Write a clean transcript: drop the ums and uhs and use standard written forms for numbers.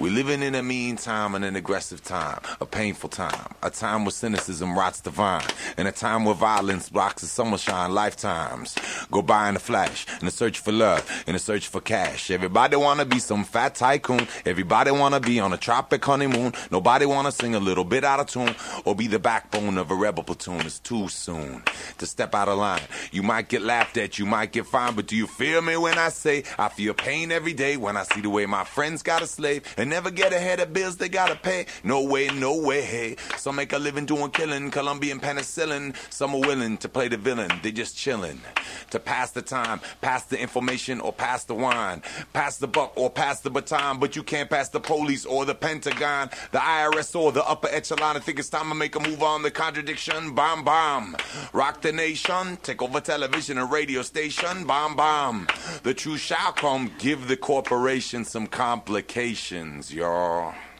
We living in a mean time and an aggressive time, a painful time, a time where cynicism rots the vine, and a time where violence blocks the summer shine. Lifetimes go by in a flash, in a search for love, in a search for cash. Everybody wanna be some fat tycoon, everybody wanna be on a tropic honeymoon. Nobody wanna sing a little bit out of tune or be the backbone of a rebel platoon. It's too soon to step out of line. You might get laughed at, you might get fined, but do you feel me when I say I feel pain every day when I see the way my friends got a slave and never get ahead of bills they gotta pay? No way, no way, hey. Some make a living doing killing, Colombian penicillin. Some are willing to play the villain, they just chilling. To pass the time, pass the information or pass the wine, pass the buck or pass the baton, but you can't pass the police or the Pentagon, the IRS or the upper echelon. I think it's time to make a move on the contradiction. Bomb, bomb. Rock the nation, take over television and radio station. Bomb, bomb. The truth shall come, give the corporation some complications, y'all.